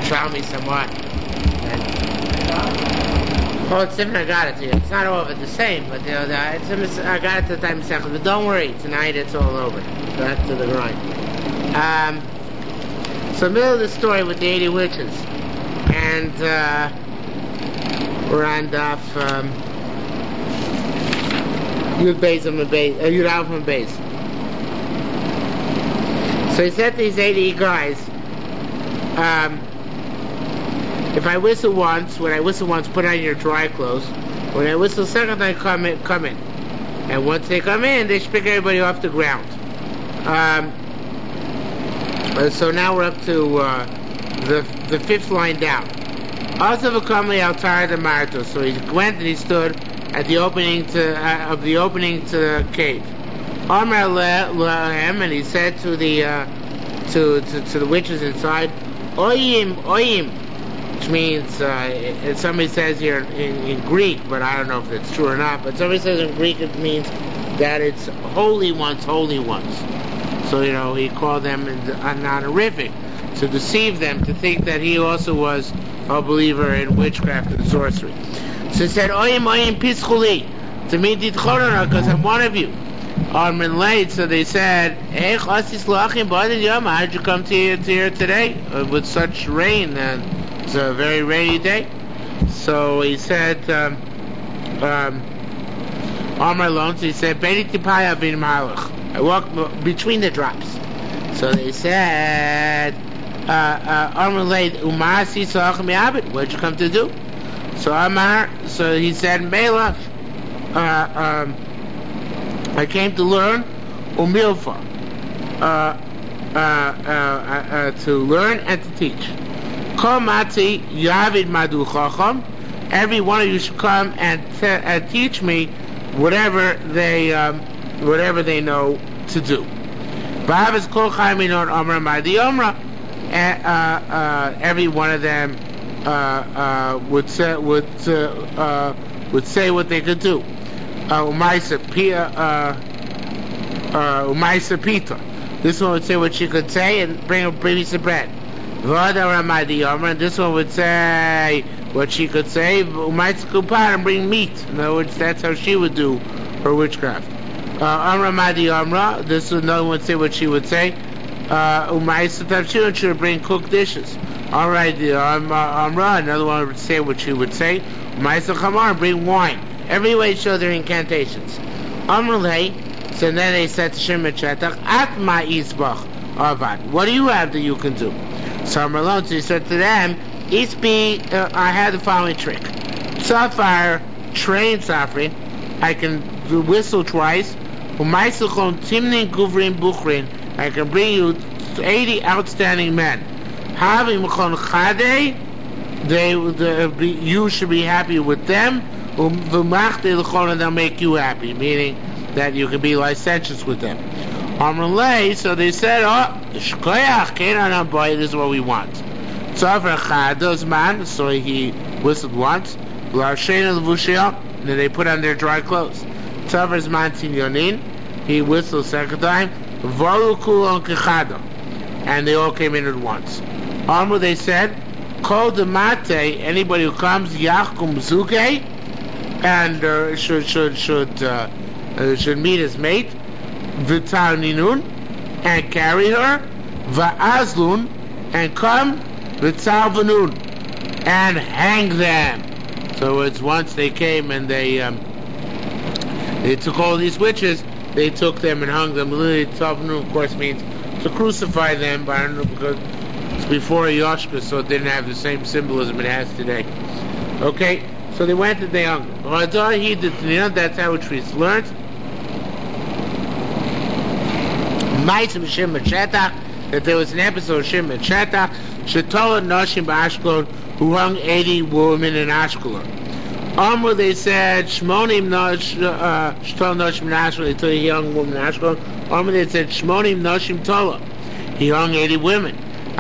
Yerushalmi somewhat. Oh, it's different. I got it to you. It's not all of it the same, but I got it to the time second. But don't worry, tonight it's all over. Back to the grind. So, middle of the story with the 80 witches, and we're on Daf Yud Beis Yud Aleph and Beis. So he said to these 80 guys, if I whistle once, when I whistle once, put on your dry clothes. When I whistle second time, come in. And once they come in, they should pick everybody off the ground. So now we're up to the fifth line down. Also, so he went and he stood at the opening to the cave. Amar lehem, and he said to the witches inside, oyim, which means somebody says here in Greek, but I don't know if it's true or not. But somebody says in Greek it means that it's holy ones. So he called them an honorific to deceive them, to think that he also was a believer in witchcraft and sorcery. So he said, oyim pischuli, to me because I'm one of you. Late, so they said, how did you come to here today with such rain? And it's a very rainy day. So he said, so he said, I walk between the drops. So they said, what'd you come to do? So he said, Mela, I came to learn umilfa, to learn and to teach. Every one of you should come and teach me whatever they know to do. Every one of them would say what they could do. Umaisa Pita. This one would say what she could say and bring a piece of bread. And this one would say what she could say, Umaisa Kupat, and bring meat. In other words, that's how she would do her witchcraft. This another one would say what she would say. Umaisa Tavshil, she would bring cooked dishes. Alright, another one would say what she would say. Umaisa Chamar, bring wine. Every way show their incantations. Amrulay, so then they said to Shimon Chetach, Atma Isbach Avad. What do you have that you can do? So Amrulon, so he said to them, I had the following trick. Safar, train suffering, I can whistle twice. Umaisuchon Timnin Guvrin Buchrin, I can bring you 80 outstanding men. Having Mechon Chade, you should be happy with them. They'll make you happy, meaning that you can be licentious with them. So they said, this is what we want. So he whistled once, and then they put on their dry clothes. He whistled second time, and they all came in at once. They said, anybody who comes, Yachkum Zuke, and should meet his mate, Vital Ninun, and carry her, Va'azlun, and come, Vital Vanun, and hang them. So it's once they came and they took all these witches, they took them and hung them. Vital Vanun, of course, means to crucify them, but I don't know, because it's before Yoshka, so it didn't have the same symbolism it has today. Okay? So they went and they hung him. That's how it was learned. That there was an episode of Shimon Shetach, Shetola Noshim B'Ashkelon, who hung 80 women in Ashkelon. They said, Shmonim Shetola Noshim in Ashkelon, they told a young woman in Ashkelon. They said, Shmonim Noshim Tola, he hung 80 women.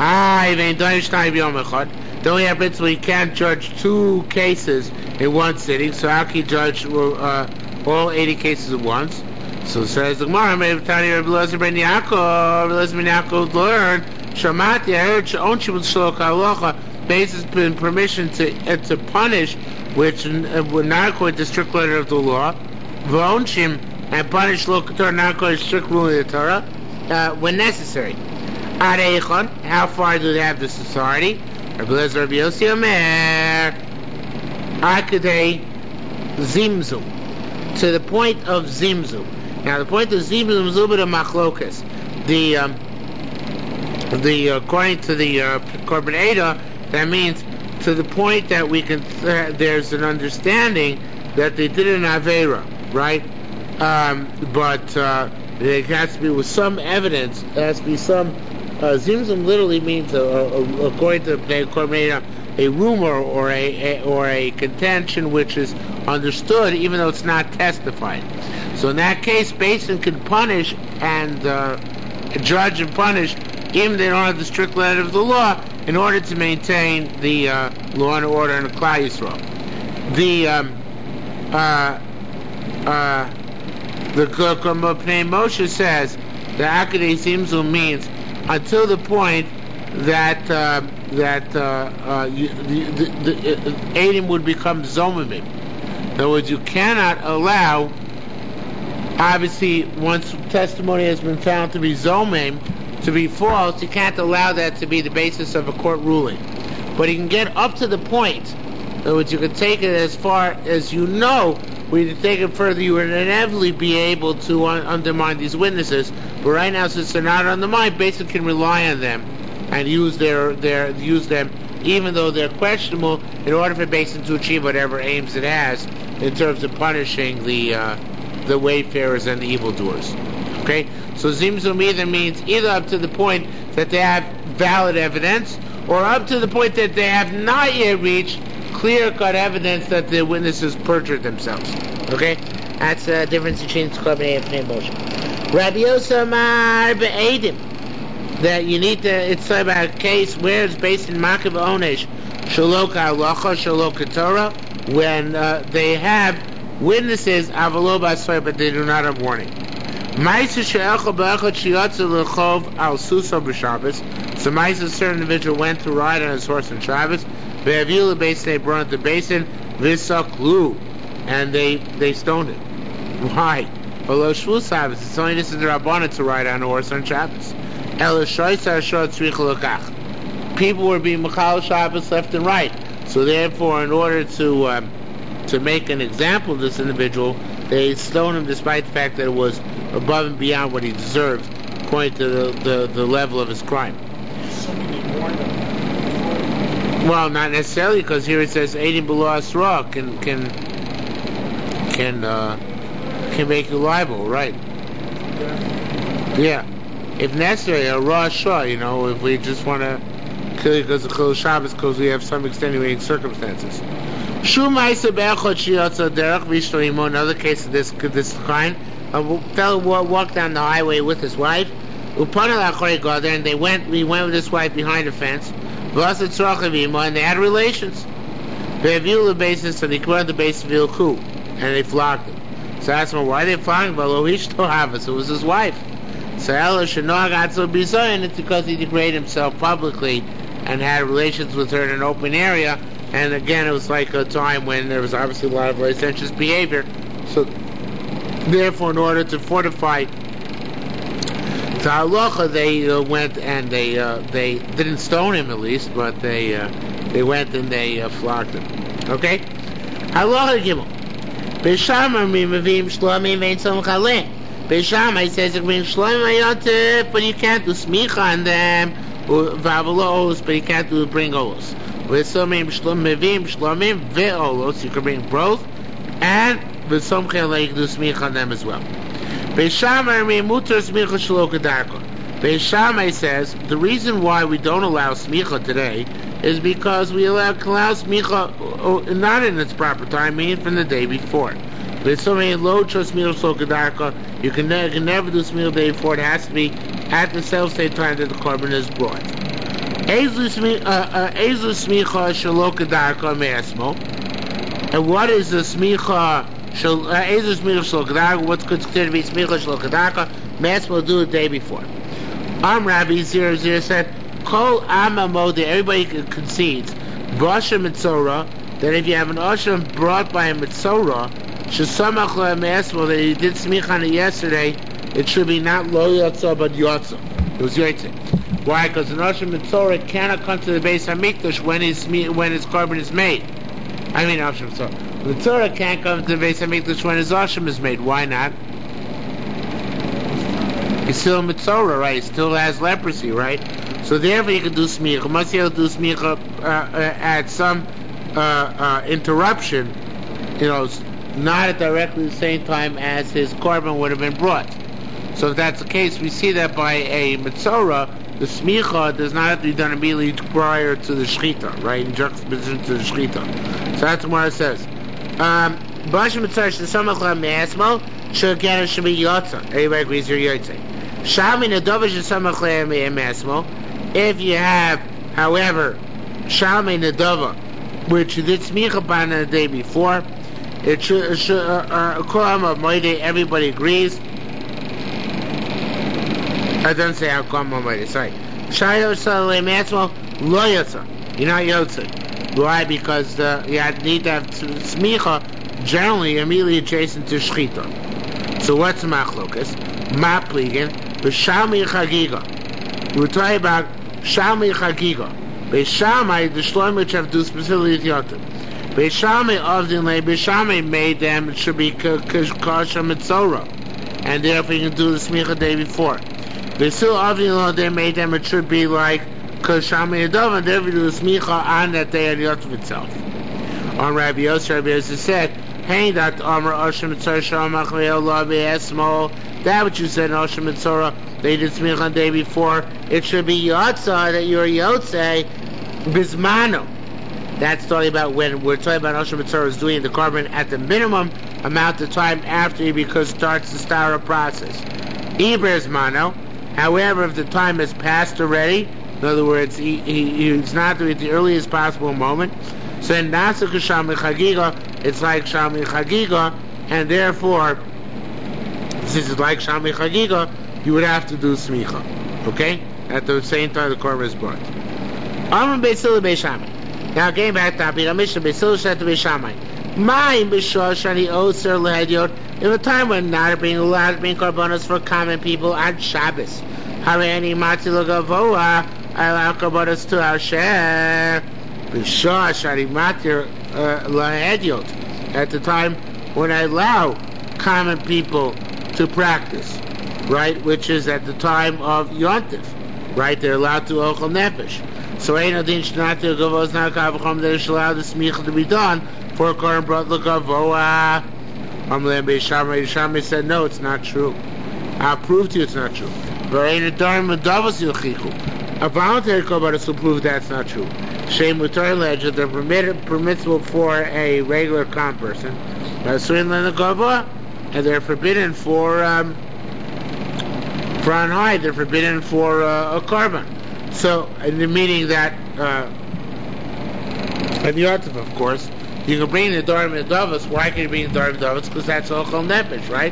Then we have principle, you can't judge two cases in one sitting, so how can you judge all 80 cases at once? So says the Gemara, Rabbi Elazar ben Yaakov learned, Shamati, I heard, basis permission to punish, which would not according to strict letter of the law, v'onshim, and punish lo ketorah not according to strict rule of the Torah, when necessary. Ad eichon, how far do they have this authority? Rabbi Eliezer Rabbi Yossi Omer, Akadei Zimzum, to the point of Zimzum. Now the point of Zimzum is a little bit of machlokas. According to the Korban Eidah, that means to the point that we can there's an understanding that they did an Aveira, right? But it has to be with some evidence. There has to be some. Zimzum literally means, according to the Korban Eidah, a rumor or a contention which is understood, even though it's not testified. So in that case, Basin can punish and judge and punish, even if they don't have the strict letter of the law, in order to maintain the law and order in the Klal Yisrael. The Pnei Moshe says that Akadei Zimzum means until the point that the Eidim would become Zomimim. In other words, you cannot allow, obviously, once testimony has been found to be Zomim, to be false, you can't allow that to be the basis of a court ruling. But you can get up to the point, in other words, you can take it as far as you know, where you take it further, you would inevitably be able to undermine these witnesses. But right now, since they're not undermined, basically can rely on them and use them, even though they're questionable, in order for Basin to achieve whatever aims it has in terms of punishing the wayfarers and the evildoers. Okay, so Zimzum either means either up to the point that they have valid evidence, or up to the point that they have not yet reached clear-cut evidence that the witnesses perjured themselves. Okay, that's the difference between Korban and Pnei Moshe. Rabbi Yossi Amar be'edim, that you need to. It's about a case where it's based in Makav Onesh Shalok Halacha Shalok Torah, when they have witnesses avalo b'asfar, but they do not have warning. Ma'aser she'echol b'echad sheyatza l'chov al suso b'Shabbos. So Ma'aser, a certain individual went to ride on his horse on Shabbos. Ve'aviu le'beis, they brought it to Basin. V'saklu, and they stoned it. Why? Below Shvus Shabbos, it's only this is the Rabbanah to ride on a horse on Shabbos. People were being Machal Shabbos left and right. So therefore, in order to make an example of this individual, they stoned him despite the fact that it was above and beyond what he deserved, according to the level of his crime. Well, not necessarily, because here it says Eidim below Asra can make you liable, right? Yeah. If necessary, a raw shah, if we just want to kill you because of Chil Shabbos, because we have some extenuating circumstances. Another case of this kind, a fellow walked down the highway with his wife, and we went with his wife behind a fence, and they had relations. They viewed the basis, and they went to the base of Ilku, and they flogged him. So I asked him, why they flogged him? It was his wife. So it's because he degraded himself publicly and had relations with her in an open area. And again, it was like a time when there was obviously a lot of licentious behavior. So therefore, in order to fortify the halacha, they went and they didn't stone him at least, but they went and they flogged him. Okay? Halacha Gimel. Beishamar mivim shlomim ein tzom chaleh. Beishamar says it means shlomim ayotif, but you can't do smicha on them, v'avolos, but you can't bring olos. V'somim mivim shlomim ve'olos, you can bring both, and v'som chaleh, you can do smicha on them as well. Beishamar mutar smicha shelo kedarko. Beishamar says the reason why we don't allow smicha today is because we allow smicha not in its proper time, meaning from the day before. There's so many low trust smicha shelo kedarko. You can never do smicha the day before. It has to be at the self-same time that the korban is brought. Ezu smicha shelo kedarko me'asmo. And what is the smicha? What's considered to be smicha shelo kedarko? Me'asmo, do the day before. Rabbi 00 said, Kol Ama Mode, everybody concedes. B'Asher Mitzorah, that if you have an Asher brought by a Mitzorah, Shesamach Le'Mesmo, that he did Smicha on it yesterday, it should be not Lo Yotza, but Yotza. It was Yotza. Why? Because an Asher Mitzorah cannot come to the Beis HaMikdash when his carbon is made. I mean, Asher Mitzorah. Mitzorah can't come to the Beis HaMikdash when his Asher is made. Why not? He's still a Mitzorah, right? He still has leprosy, right? So therefore you can do Smicha. Must you do Smicha at some interruption, not at directly the same time as his carbon would have been brought. So if that's the case, we see that by a Mitzorah, the Smicha does not have to be done immediately prior to the Shechita, right? In juxtaposition to the Shechita. So that's what it says. B'Asher Mitzorah shesamach le'Me'esmo, she'again should be Yotza. Everybody agrees you're Yotza. Shami Nedova shesamach le'Me'esmo. If you have, however, Shalmei Nedova, which you did Smicha on the day before, it should everybody agrees. I don't say how come sorry. Shayo Saleh Matzmo Lo Yotza. You're not Yotza. Why? Because you need to have Smicha generally immediately adjacent to Shechita. So what's Machlokas? Mapligin, B'Shalmei Chagiga. We're talking about Shalmei Chagiga. Beishamai, the Shloim which have to do specifically with Yotam. Beishamai of the lay, Beishamai made them, it should be Kasha Mitzorah. And therefore you can do the Smicha day before. Beisil of the law, they made them, it should be like Kashamai Adov, and therefore you do the Smicha on that day at Yotam itself. On Rabbi Yosef said, Hey, that Amr Asher Mitzorah Shalmach Ve'elah Ve'esmo, that which you said in Asher Mitzorah, they did Smicha on the day before, it should be Yotza, that you're Yotzei, Bismano. That's talking about when we're talking about Asher Mitzorah is doing the carbon at the minimum amount of time after he starts the Stara process. Ibrismano, however, if the time has passed already, in other words, he's not doing it at the earliest possible moment, so in Nasa Shalmei Chagiga, it's like Shalmei Chagiga, and therefore, since it's like Shalmei Chagiga, you would have to do Smicha. Okay? At the same time the korban is brought. Amr Beisil Beishamai. Now getting back to the Mishnah, Beisil said to Beishamai, Ma'im B'Shah Shani Oser Lehediot, in a time when not being allowed to bring korbanos for common people on Shabbos. Harei Mati L'Gavoa, I allow korbanos to Hashem. B'Shah Shani Mati Lehediot, at the time when I allow common people to practice. Right, which is at the time of Yontif, right? They're allowed to ochel nefesh. So ain't no din shnati gavos not kavacham. They're allowed the smicha to be done for a korban brought l'gavoa. Amle Beishamai said no, it's not true. I'll prove to you it's not true. But ain't a darn medavos yilchichu. A voluntary korban will prove that's not true. Shem mutar legend they're permissible for a regular common person. And they're forbidden for on high, they're forbidden for a carbon. So, in the meaning that, and the Yotav, of course, you can bring the Dorim and Davos. Why can you bring the Dorim and Davos? Because that's Ochel Nefesh, right?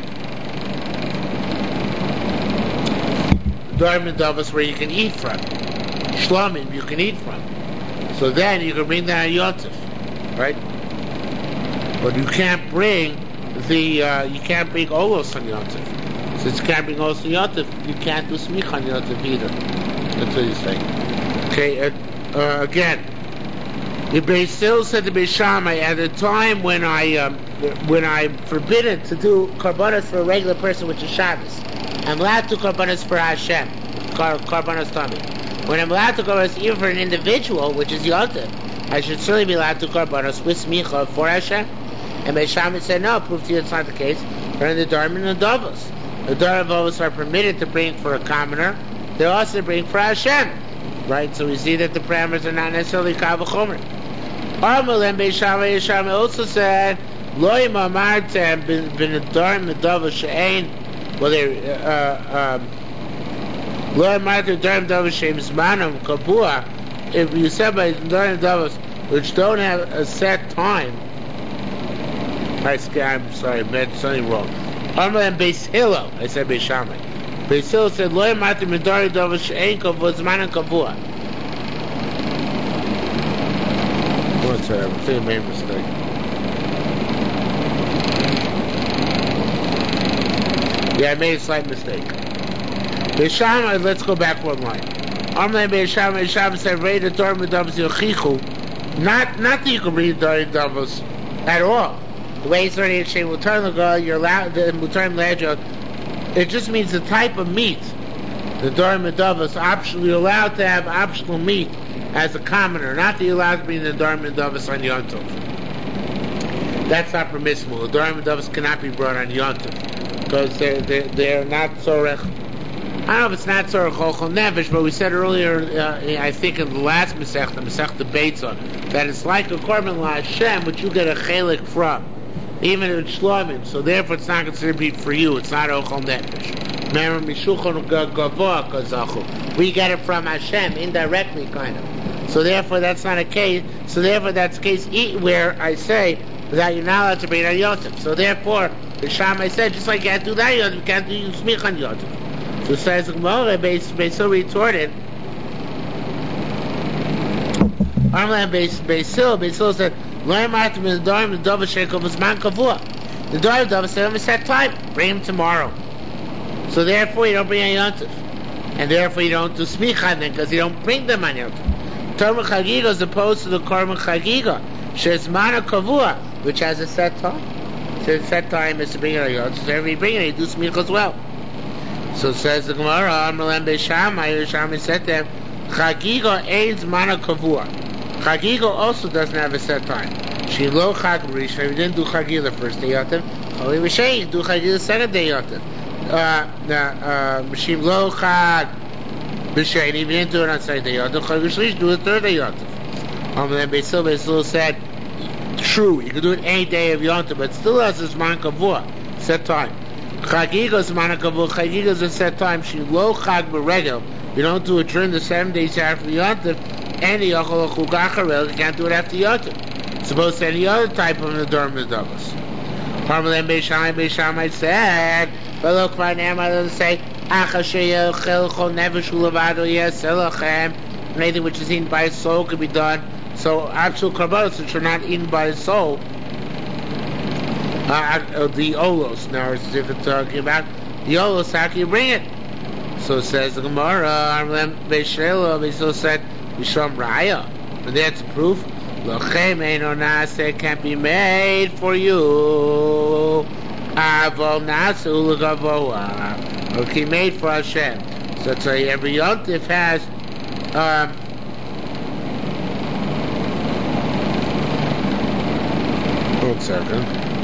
Dorim and Davos where you can eat from. Shlomim you can eat from. So then you can bring that Yotav, right? But you can't bring Olos on Yotav. Since you can't bring Olos on Yotav, you can't do Smicha on Yotav either. That's what he's saying. Okay, again, the Beis Hillel said to Beishamai, at the time when I'm forbidden to do Karbanos for a regular person, which is Shabbos, I'm allowed to do Karbanos for Hashem, Karbanos Tami. When I'm allowed to Karbanos even for an individual, which is Yotav, I should certainly be allowed to Karbanos with Smicha for Hashem. And Beishamai said, no, prove to you it's not the case. They're in the Dharma and the Davos. The Davos are permitted to bring for a commoner. They're also bring for Hashem. Right? So we see that the parameters are not necessarily Kav Chomer. Armal and Beishamai also said, Lo yim amartem bin Dharma Davos she'ein. Well, they Lo yim amartem Dharma Davos she'ein zmanam kabua. If you said by Dharma Davos, which don't have a set time, I'm sorry, I meant something wrong. Armal and Beis Hillel, I said Beishamai. Beis Hillel said, Lo yamati midari davos she'ein kavua zmanan kavua. Sorry, I think I made a mistake. Yeah, I made a slight mistake. Beisham, let's go back one line. Amle Beisham said, "Read the Torah Medavos Yochichu." Not that you can read the Medavos at all. The way it's already saying, "Mutar l'gal," you're allowed the Mutar l'edjot. It just means the type of meat. The Torah Medavos optional. You're allowed to have optional meat as a commoner. Not that you're allowed to bring the Torah Medavos on Yom Tov. That's not permissible. The Torah Medavos cannot be brought on Yom Tov because they're not tzorech. I don't know if it's not tzorech ochel nefesh, but we said earlier, I think in the last Masechta Beitzah, that it's like a korban la'Hashem, which you get a chelik from, even if it's shlomim. So therefore, it's not considered meat for you. It's not ochel nefesh. Remember, mishuchon gavoa kazachu. We get it from Hashem indirectly, kind of. So therefore, that's not a case. So therefore, that's a case where I say that you're not allowed to bring it on Yosef. So therefore, the Shammai said, just like you can't do that Yosef, you can't do smich on Yosef. So says the Gemara, Beisil retorted, Beisil said, Lo Martin the Dorim the Dova Shekel was man kavua. The Dorim Dova said, "We set time. Bring him tomorrow." So therefore, you don't bring on Yontif, and therefore you don't do smicha then because you don't bring them on Yontif. Korban Chagiga as opposed to the Korban Chagiga, she's mana kavua, which has a set time. So the set time is to bring it on Yontif. So every bring it, you do smicha as well. So says the Gemara, Amrulem Beishamai, Beishamai said to him, Chagiga aids mana kavua. Chagiga also doesn't have a set time. She lo chag b'rishon. We didn't do Chagiga the first day Yotiv. Choli v'shei, do Chagiga the second day Yotiv. She lo chag b'shei. We didn't do it on second day Yotiv. Choli v'shlish, do it third day Yotiv. Then Beisil said, true, you can do it any day of Yotiv, but still has this man kavua, set time. Chagiga's manakavu, Chagiga's a set time. She lo chag b'regel. You don't do it during the 7 days after Yontif. Any yachol chugacharel, you can't do it after Yontif. Supposed to any other type of Nedarim Medavos. Parmalem Beishamai said, "V'lo kvar ne'amar," doesn't say achasher yochel chol nefesh u'levado yeselachem. Anything which is eaten by a soul could be done. So actual karbanos which are not eaten by a soul. The olos, now it's different talking about the olos, how can you bring it? So says the Gemara, Beisil said, Misham Raya, and that's proof. Lochem eino nase, can't be made for you. Avol nasu l'gavoa, okay, made for Hashem. So that's why every yontif has one second.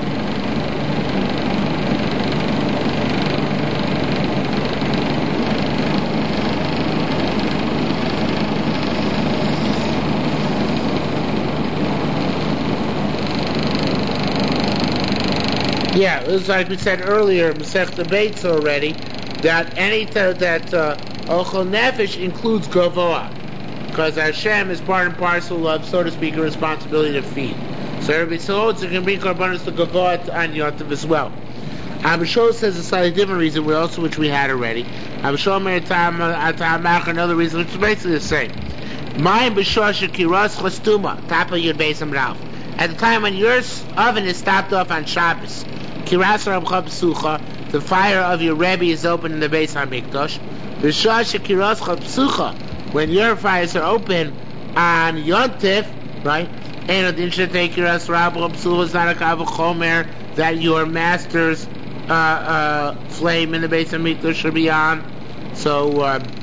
Yeah, it was like we said earlier, Masechta Beitzah already, that Ochel Nefesh includes Gavoa, because Hashem is part and parcel of, so to speak, a responsibility to feed. So everybody says, it can bring Karbanos to Gavoa on Yotiv as well. Abishol says a slightly different reason, which we had already. Abishol Meritam, another reason, which is basically the same. Mayim B'Shosha Kiras Chastuma, Tapa Yud Beis Amrav. At the time when your oven is stopped off on Shabbos, Kiras Rabcha Psucha, the fire of your Rebbe is open in the Beis HaMikdash. B'Shosha Kiras Psucha, when your fires are open on Yontif, right? And it should take Kiras Rabcha Psucha is not a Kavachomer that your master's flame in the Beis HaMikdash should be on. So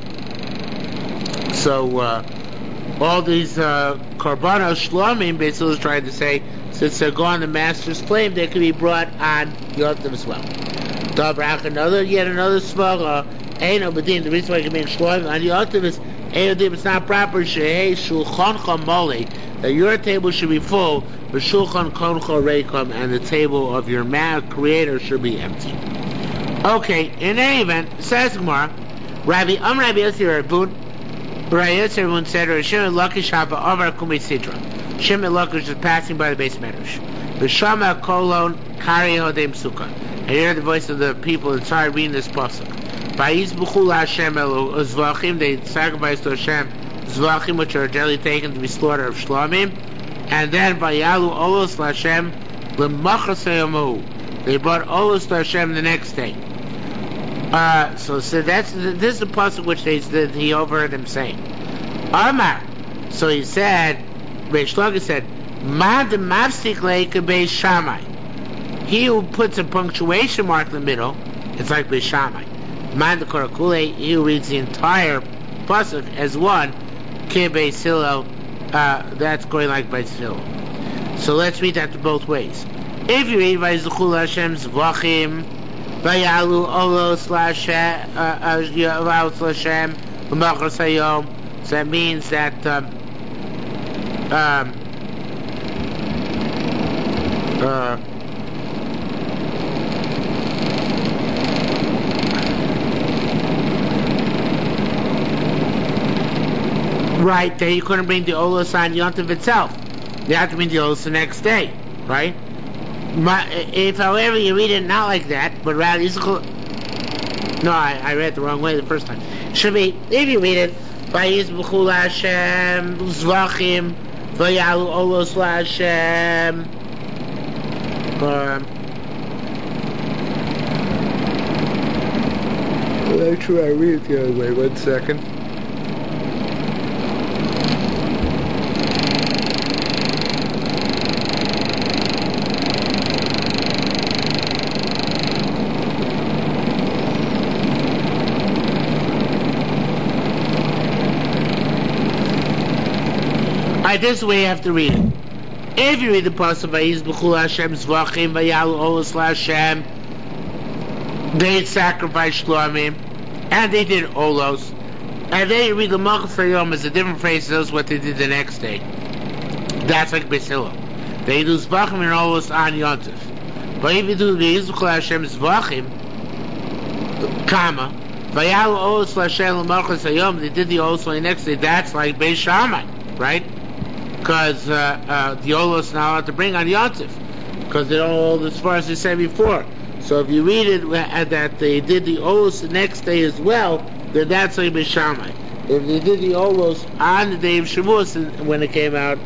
all these Karbanos Shlomim, basically is trying to say, since they're gone the master's flame, they can be brought on Yotiv as well. Yet another smaller, Eino Badin, the reason why you can make Shlomim on Yotiv is, Eino it's not proper, Shehei Shulchancha Moli, that your table should be full, but Shulchan Koncha Reikom, and the table of your creator should be empty. Okay, in any event, says Gemara, Rabbi Yossi Rabun, Rabbi Yossi Rabun said, Shimon Lakish Hava Avar Kumei Sidra. Shimon Lakish was passing by the Beis Medrash. V'shama Kolon Kari Hodem Sukkah. And he heard the voice of the people and started reading this pasuk. Vayis B'chul Hashem Elu Zvachim, they sacrificed to Hashem Zvachim, which are generally taken to be slaughtered of Shlomim. And then Vayalu Olos Lashem L'Machas Hayomu. They brought Olos to Hashem the next day. So this is the pasuk which he overheard him saying. Amar. So he said, Reish Lakish said, Ma de mafsik leika Beis Shammai. He who puts a punctuation mark in the middle, it's like Beis Shammai. Ma de korakule, he who reads the entire pasuk as one, ke Beis Hillel, that's going like Beis Hillel. So let's read that both ways. If you read Vayizuchul Hashem Zvachim, Vayalu Olos Lashem, L'Machas Hayom, so that means that right, that you couldn't bring the Olos on Yontif itself. You have to bring the Olos the next day, right? If, however, you read it not like that, but rather no, I read it the wrong way the first time. Should be, if you read it, Vayizbuchul Hashem Zvachim Vayalu Olos LaHashem. Actually, I read it the other way. 1 second. This is the way you have to read it. If you read the pasuk Vayizbuchul Hashem Zvachim Vayalu Olos LaHashem, they sacrificed Shlomim and they did Olos, and then you read the L'Machas Hayom as a different phrase. That's what they did the next day. That's like Beis Hillel. They do Zvachim and Olos on Yontif. But if you do Vayizbuchul Hashem Zvachim, comma Vayalu Olos LaHashem L'Machas Hayom, they did the Olos on the next day. That's like Beis Shammai, right? Because the Olos now have to bring on Yontif, because they don't hold as far as they said before. So if you read it that they did the Olos the next day as well, then that's like Beis Shammai. If they did the Olos on the day of Shavuos when it came out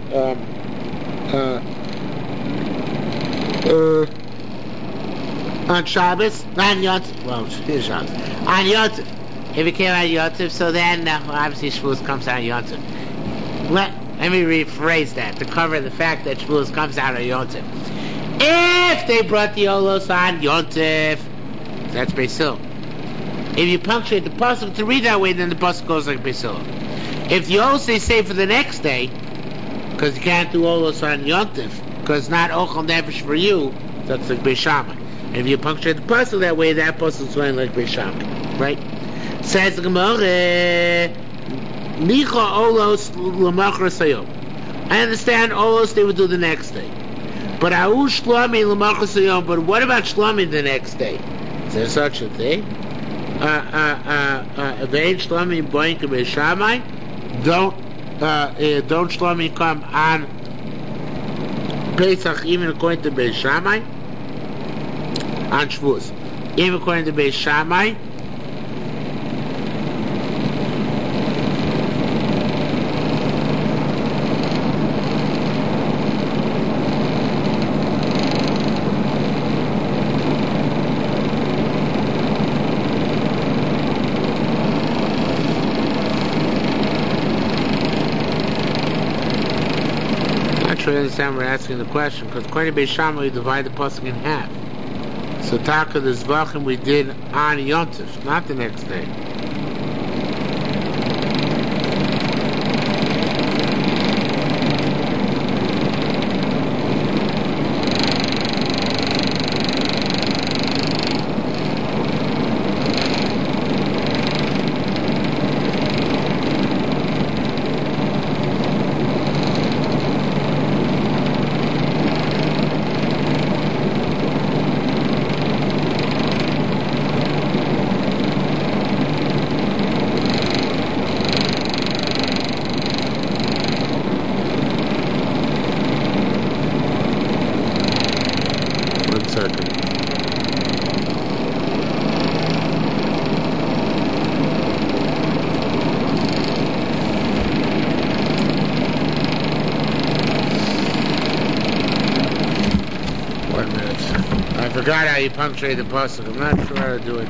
on Shabbos, on Yontif, on Yontif. If it came out on Yontif, so then obviously Shavuos comes out on Yontif. Let me rephrase that to cover the fact that Shavuos comes out on Yontif. If they brought the Olos on Yontif, that's Beis Hillel. If you punctuate the pasuk to read that way, then the pasuk goes like Beis Hillel. If the Olos they say for the next day, because you can't do Olos on Yontif, because it's not Ochel Nefesh for you, that's like Beis Shammai. If you punctuate the pasuk that way, that pasuk is going like Beis Shammai, right? Says the Gemara, Nicha Olos L'Machas Hayom. I understand Olos they would do the next day. But Ahu Shlomi L'Machas Hayom. But what about Shlomi the next day? Is there such a thing? Ve'en Shlomi Boink Beis Shammai. Don't Shlomi come on Pesach even according to Beis Shammai? On Shavuos. Even according to Beis Shammai. I understand we're asking the question, because according to Beis Shammai we divide the pasuk in half. So Taka the Zvachim we did on Yontif, not the next day. I forgot how you punctuate the pasuk. I'm not sure how to do it.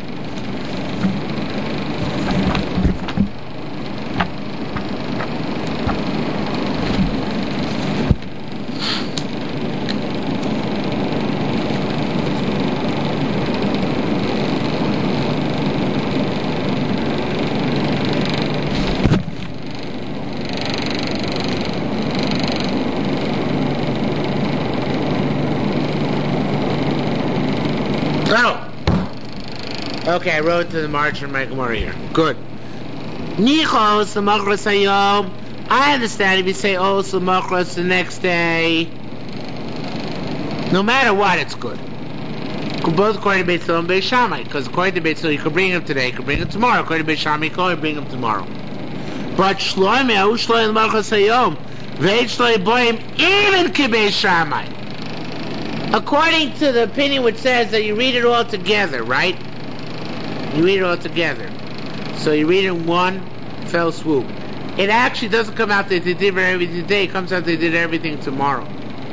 Okay, I wrote to the march and my Gemara here. Good. Nichos l'machras hayom. I understand if you say os l'machras the next day. No matter what, it's good. Both according to Beit Hillel and Beit Shammai, because according to Beit Hillel, you could bring him today, you could bring him tomorrow. According to Beit Shammai, you can only bring him tomorrow. But Shloimeh, hu Shloimeh l'machras hayom, veit Shloimeh boim, even ki Beit Shammai. According to the opinion which says that you read it all together, right? You read it all together. So you read it in one fell swoop. It actually doesn't come out that they did everything today. It comes out they did everything tomorrow.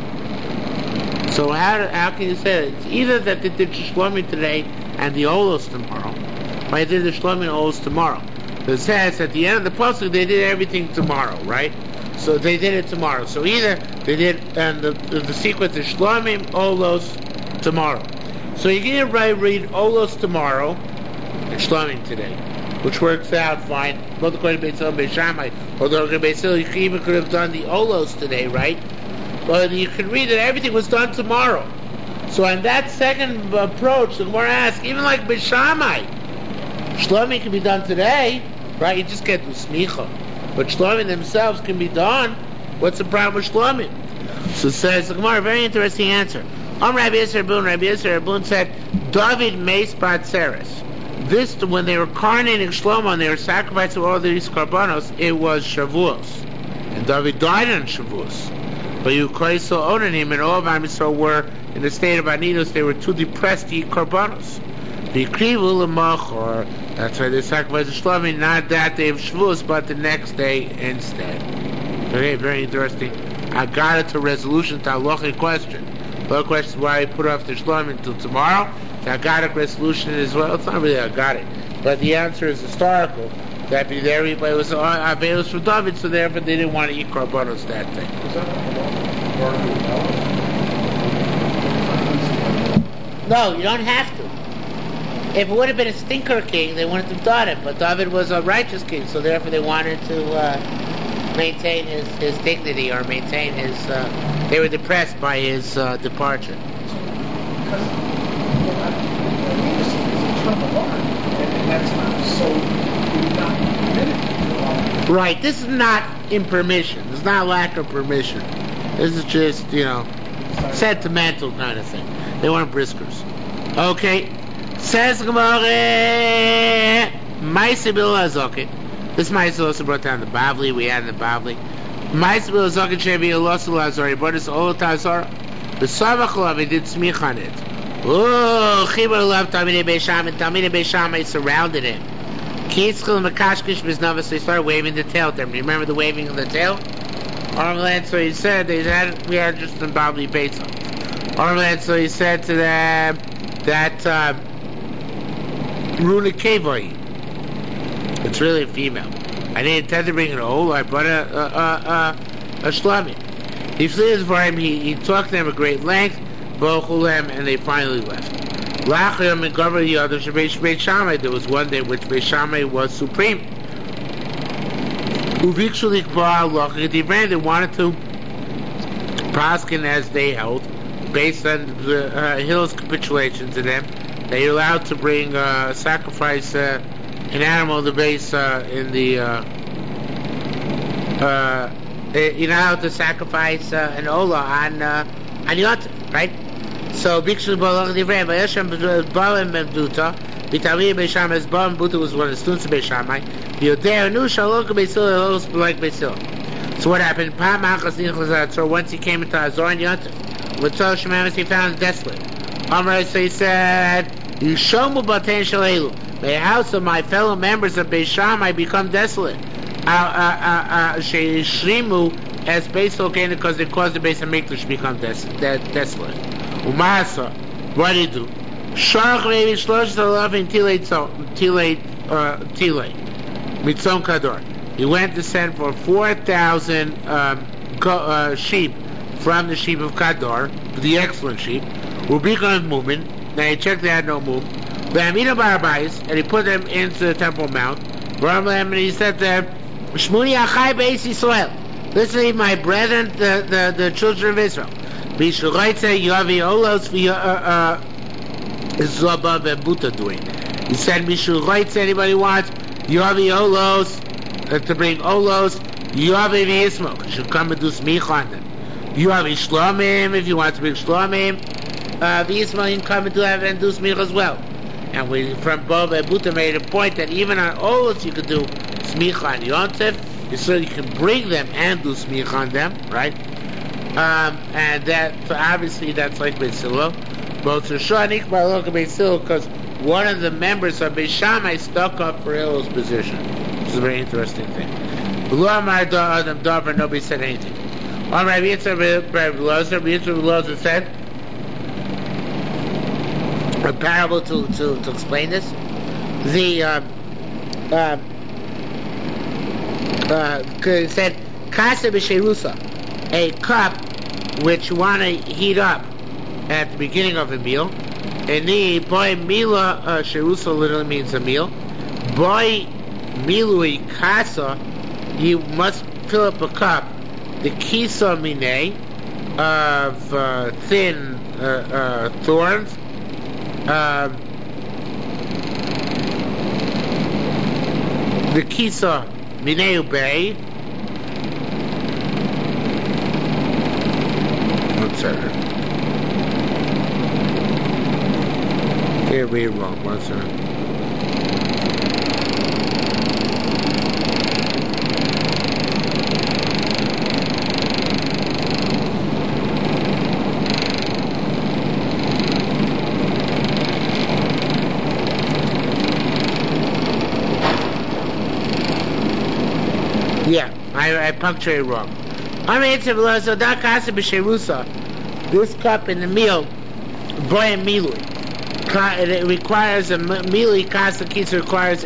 So how can you say it? It's either that they did Shlomi today and the Olos tomorrow, or they did the Shlomi and Olos tomorrow. So it says at the end of the pasuk they did everything tomorrow, right? So they did it tomorrow. So either they did, and the sequence is Shlomi, Olos tomorrow. So you can read Olos tomorrow and Shlomim today, which works out fine. Both according to Beit Hillel and Beit Shammai. Although according to Beit Hillel, you even could have done the Olos today, right? But you could read that everything was done tomorrow. So on that second approach, the Gemara asks, even like Beit Shammai, Shlomim can be done today, right? You just get to smicha. But Shlomim themselves can be done. What's the problem with Shlomim? So says the Gemara, very interesting answer. Rabbi Yisrael Boon said, David meis b'atzeres. This, when they were carnating Shlomo and they were sacrificing all these karbanos, it was Shavuos. And David died on Shavuos. But you so owning him, and all of Am Yisrael were in the state of Anidos, they were too depressed to eat karbanos. That's why they sacrificed Shlomo, not that day of Shavuos, but the next day instead. Okay, very interesting. I got it to resolution to a halachic question. The question is why I put off the Shlomo until tomorrow. The Agadic resolution is, well, it's not really Agadic, but the answer is historical. That everybody was available for David, so therefore they didn't want to eat karbanos that day. No, you don't have to. If it would have been a stinker king, they wouldn't have done it. But David was a righteous king, so therefore they wanted to maintain his dignity or maintain his. They were depressed by his departure. Right, this is not impermission. It's not lack of permission. This is just, sentimental kind of thing. They want briskers. Okay. Says Gemara, Ma'aseh Bilal Azokin. This Ma'aseh also brought down the Bavli. We had in the Bavli. Ma'aseh Bilal Azokin Shevi Elosul Azor. He brought us all the Azor. The Savach he did smich on it. Oh, Chibar loved Talmidei Beit Shammai, and Talmidei Beit Shammai surrounded him. Kitzchel and Makashkish Biznava, so they started waving the tail to him. Do you remember the waving of the tail? Armland, so he said, we had just in Bavli Beitzah. Armland, so he said to them that Runa Kevoi, it's really a female. I didn't intend to bring it whole, I brought a Shlami. He flees for him, he talked to them at great length, and they finally left. There was one day which Beit Shammai was supreme. They wanted to proskin as they held, based on the Hill's capitulation to them. They are allowed to bring sacrifice an animal to base in the you're not allowed to sacrifice an ola on Yontif, right? So Bikshul Balach Divrei Vayeshem Balam Bemduta B'Talmidei Beit Shammai, as Balam Buta was one of the students of Beit Shammai. Yodei Anu Shalok Beit Hillel like Beit Hillel. So what happened? Pam Achas Nichlas Atzor. Once he came into Azor and Yontif, with Tzol Shemamis he found desolate. Amar, so he said, Yishomu Batein Shalelu. May the house of my fellow members of Beit Shammai become desolate. Shrimu as Beit Hillel, because they caused the Beis Hamikdash to become desolate. Umasa, What did he do? Sharch maybe Shlosh Alafim Tilei Mitzom Kador. He went to send for 4,000 sheep from the sheep of Kador, the excellent sheep. Ubikon Mumin. Now he checked they had no mum. V'amina Barabais, and he put them into the Temple Mount. And he said to them, Shmuni Achai Beis Yisrael. Listen to my brethren, the children of Israel. B'Shulchaytze Yavi Olos Zobah Ve'Buta doing. He said, B'Shulchaytze, anybody wants Yavi Olos, to bring Olos, Yavi V'Yismo. You should come and do Smicha on them. Yavi Shlomim, if you want to bring Shlomim, V'Yismo, you can come and do Smicha as well. And we, from Bob Buta, made a point that even on Olos you could do Smicha on Yontef, so you can bring them and do Smicha on them, right? And that, so obviously that's like Beis Hillel. Both Roshah and Ikbar look at Beis Hillel because one of the members of Beis Shammai stuck up for Hillel's position, which is a very interesting thing. Nobody said anything. On Rabbi Yitzhak said a parable to explain this. It said Kasa b'Sherusa, a cup which you want to heat up at the beginning of a meal. And the boy mila Sherusa literally means a meal. Boy milui kasa, you must fill up a cup. The kisa mine of thin thorns. The kisa mineu bay. One second. Can't read wrong. One second. Yeah, I punctuated wrong. This cup in the meal, boy milui, it requires a milui kasa kisa requires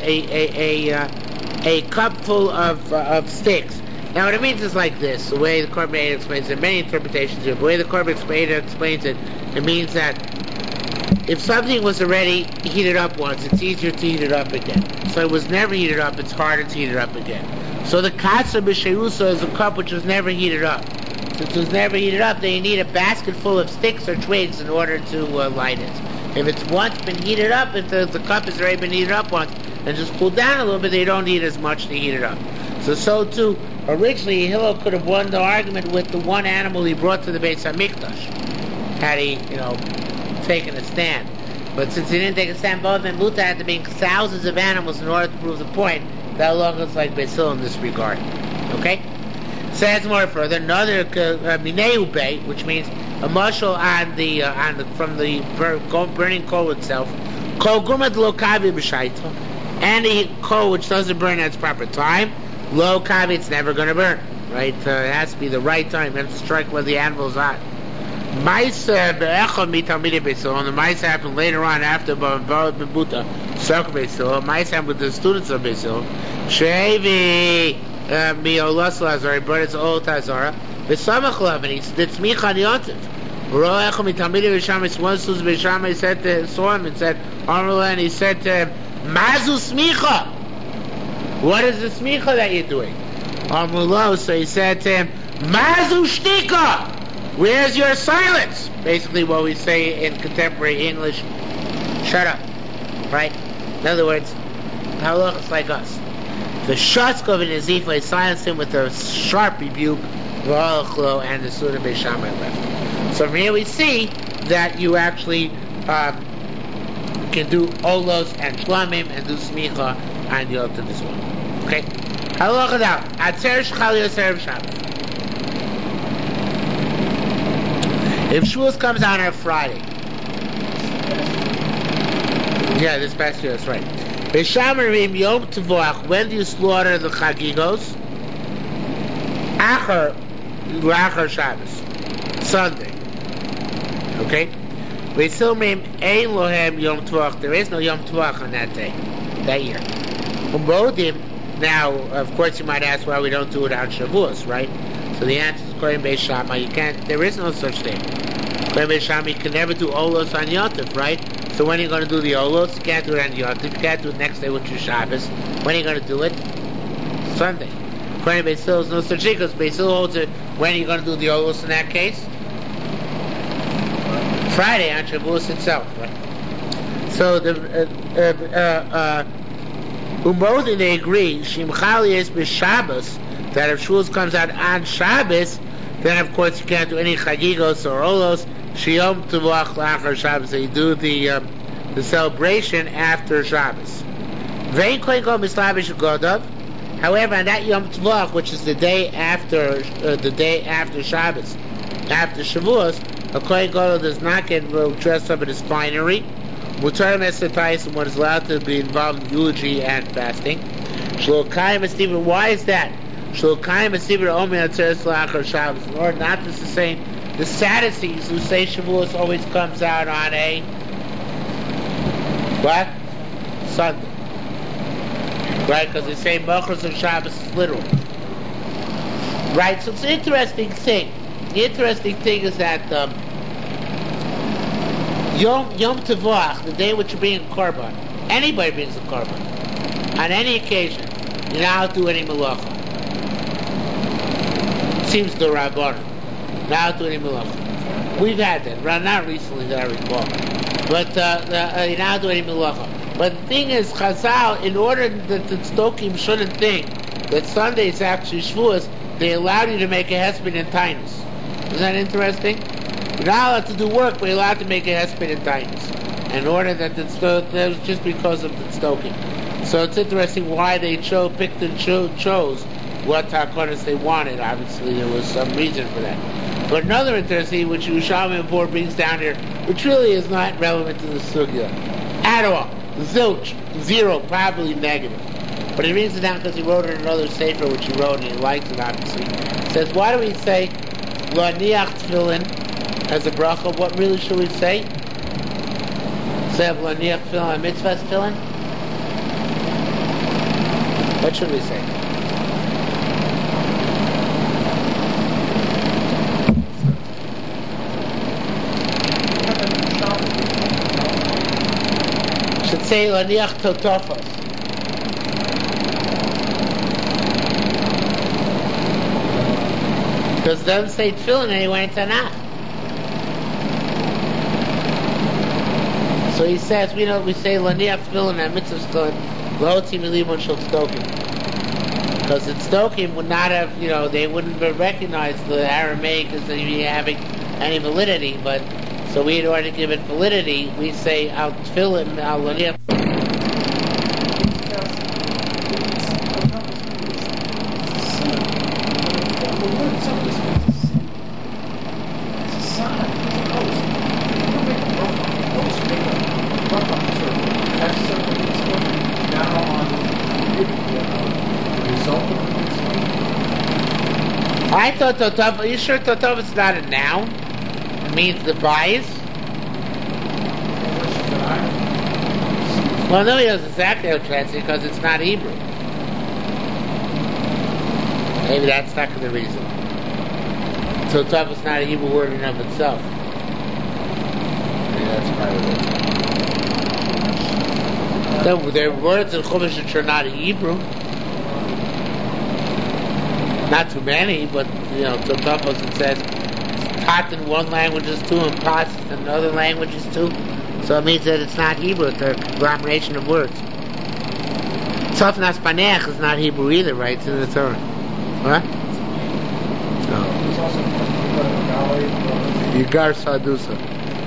a cup full of sticks. Now what it means is like this. The way the Korban explains it, many interpretations here. The way the Korban explains it, it means that if something was already heated up once, it's easier to heat it up again. So it was never heated up, it's harder to heat it up again. So the Katsa B'Sherusa is a cup which was never heated up. Since it was never heated up, then you need a basket full of sticks or twigs in order to light it. If it's once been heated up, if the cup has already been heated up once, and just cooled down a little bit, they don't need as much to heat it up. So too, originally Hillel could have won the argument with the one animal he brought to the Beis HaMikdash, had he, taken a stand. But since he didn't take a stand, both and Muta had to bring thousands of animals in order to prove the point. That long looks like Beis Hillel in this regard. Okay? So that's more further. Another mineu bay, which means a mushal from the burning coal itself. Kol gumat lo kavi b'shaita. Any coal which doesn't burn at its proper time, lo kavi, it's never going to burn. Right? It has to be the right time. It has to strike where the animal's on. Ma'isa be'echad mitalmidei Beis Hillel. And the Ma'isa happened later on after Bavad Bebuta, Sok Beis Hillel. Ma'isa happened with the students of Beis Hillel. She'evi mi'olas lazar, he brought his old Tazara. V'samach lav, and he did smicha on Yontif. V'ro echad mitalmidei Beis Shammai. One student of Beis Shammai saw him and said, Amrullah, and he said to him, Mazu smicha. What is the smicha that you're doing? Amrullah, so he said to him, Mazu shtika. Where's your silence? Basically what we say in contemporary English, shut up. Right? In other words, halach is like us. The Shatzkov and Nazifa silenced him with a sharp rebuke, and the student Beis Shammai left. So from here we see that you actually can do Olos and Shlamim and do Smicha and Yom Tov as well. Okay? Halach now. Atzer Shchal Yosef Shabbat. If Shavuos comes on a Friday, yeah, this past year, that's right. B'Shamrim Yom Tevoach, when do you slaughter the Chagigos? Achar Shabbos, Sunday. Okay? V'silmim ein lohem Yom Tvuach. There is no Yom Tvuach on that day, that year. Umodim. Now, of course, you might ask why we don't do it on Shavuos, right? So the answer is Kohen Beis Shammai. You can't. There is no such thing. Kohen Beis Shammai can never do Olos on Yontif, right? So when are you going to do the Olos? You can't do it on Yontif. You can't do it next day, which is Shabbos. When are you going to do it? Sunday. Kohen Beis Hillel is no such thing because Beis Hillel holds it. When are you going to do the Olos in that case? Friday on Shavuos itself, right? So the Umodin, they agree, Shimchali is b'Shabbos, that if Shavuos comes out on Shabbos, then of course you can't do any Chagigos or Olos. Shiyom Tuvach Lachar Shabbos, they do the celebration after Shabbos. Vein Kohen Gadol Mislabish Godav. However, on that Yom Tuvach, which is the day after Shabbos, after Shavuos, a Kohen Gadol does not get dressed up in his finery. Mutar Mesatayis, and what is allowed to be involved in eulogy and fasting. Shlokayim Estivir, why is that? Shlokayim Estivir Omi Atzeres Lachar Shabbos. Lord, not just the same. The Sadducees who say Shavuos always comes out on a what? Sunday. Right? Because they say Machros of Shabbos is literal. Right? So it's an interesting thing. The interesting thing is that Yom Tevuach, the day which you bring a korban, anybody brings a korban, on any occasion, you're not allowed to do any malacha. Seems to Rabbanan. Not allowed to do any malacha. We've had that, not recently that I recall, but you're not allowed to do any malacha. But the thing is, Chazal, in order that the Tzdokim shouldn't think that Sunday is actually Shavuos, they allowed you to make a hesped and tainus. Isn't that interesting? You're not allowed to do work, but you're allowed to make a hesped and tainus. In order that that was just because of the Tzdokim. So it's interesting why they picked and chose what takonis they wanted. Obviously, there was some reason for that. But another interesting, which Yerushalmi Avor brings down here, which really is not relevant to the sugya at all. Zilch, zero, probably negative. But he brings it down because he wrote it in another sefer, which he wrote, and he likes it, obviously. He says, why do we say Lo Niach Tefillin as a bracha? What really should we say? Say Lo Niach Tefillin on Mitzvah Tefillin? What should we say? Should say Laniach Totofos. Because it doesn't say Tefillin anywhere in Tanakh. So he says, we say Laniach Tefillin and Mitzvah Tefillin, L'Hotzi Milibon Shel Tzdokim. Because the Tzdokim would not have, they wouldn't have recognized the Aramaic as having any validity, but so we, in order to give it validity, we say Al Tefillin, Al Laniach. I thought Totov, are you sure Totov is not a noun? It means the bias? Well, no, he knows exactly how to translate because it's not Hebrew. Maybe that's not the reason. Totov is not a Hebrew word in and of itself. Maybe that's part of it. There are words in Chumash which are not Hebrew. Not too many, but Totopos, it says pot in one language is two and pots in another language is two. So it means that it's not Hebrew, it's a conglomeration of words. Sof Naspanech is not Hebrew either, right? It's in the Torah. What? No. Yigar Sadusa.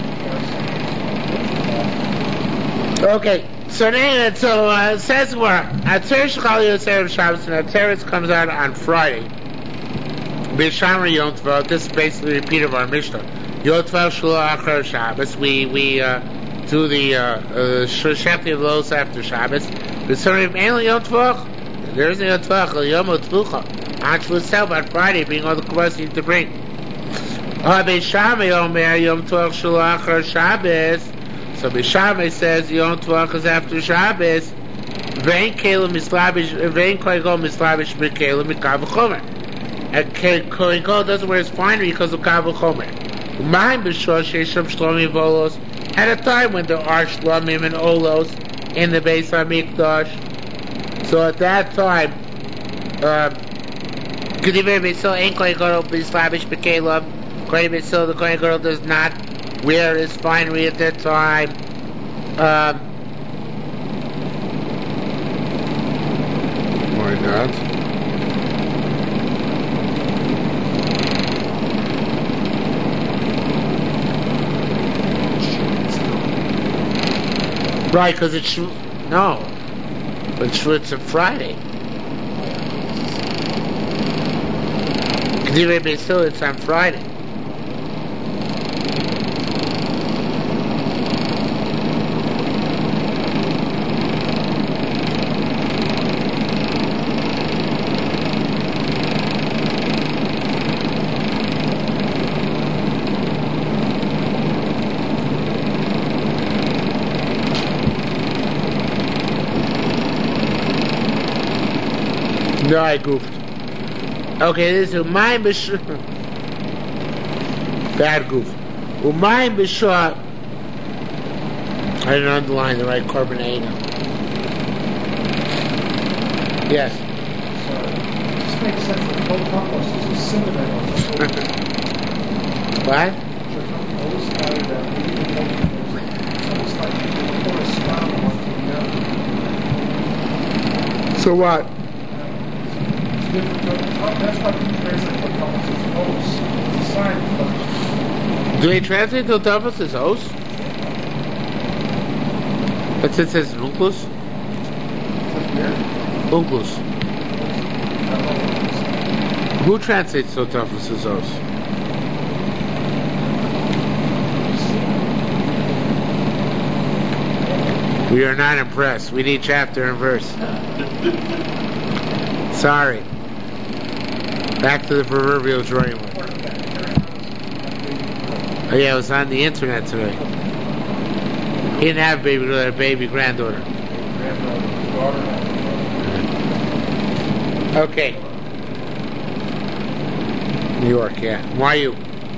Okay. So it says where Atzeres Shechal Yotzer Shabbos, and Atzeres comes out on Friday. B'Shamar Yom Tov. This is basically a repeat of our Mishnah. Yom Tov Shlo Achar Shabbos. We do the Shefti of Los after Shabbos. B'Sarim Ein Yom Tov. There is a Yom Tov. Yom Tvucha. On Shavuos itself on Friday, bring all the kavos you need to bring. Beis Shammai Omer Yom Tovach Shelo Achar Shabbos. So Beis Shammai says Yom Tovach is after Shabbos. Vein Kelim Mislabish, Vein Kohen Gadol Mislabish B'Kelim Mikav Chomer. And Kohen Gadol doesn't wear his finery because of Kav Chomer. Umayim B'Shor Sheisham Shlomim Olos. At a time when there are Shlomim and Olos in the Beis HaMikdash. So at that time, Kedivei Beisil ain't Kohen Gadol Mislabish B'Kelim. Kohen Beisil, the Kohen Gadol does not wear his finery at that time. Why not? Right, because it's no, but it's a Friday. Kedivei Beisil, it's on Friday. No, I goofed. Okay, this is Umayim B'Shor. Bad goof. Umayim B'Shor. I didn't underline the right carbonate. Yes. So, this makes sense that both compost is a synonym of What? always carry that it's almost like you correspond one to the other. So what? That's why people translate what compost is host. It's a sign of Do they translate Totavos as host? But since it says Unklus? Unklus. Who translates Totavos as host? We are not impressed. We need chapter and verse. Sorry. Back to the proverbial drawing board. Oh yeah, it was on the internet today. He didn't have a baby daughter, a baby granddaughter. Okay. New York, yeah. Why you?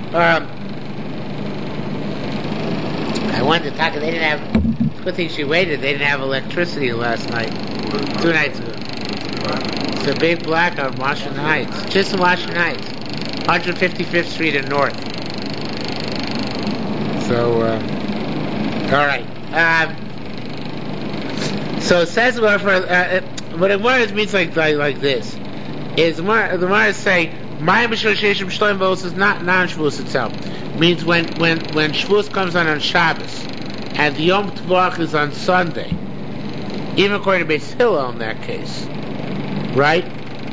I wanted to talk. They didn't have. Good thing she waited. They didn't have electricity last night. 2 nights ago. It's a big blackout in Washington Heights. Just in Washington Heights. 155th Street and North. So, all right. So it says what it means like this. Is the Gemara is saying Mayim B'Shor Sheishim Shloim V'Os is not non-Shavuos itself. It means when Shavuos comes on Shabbos and the Yom Tovach is on Sunday, even according to Beis Hillel in that case, right?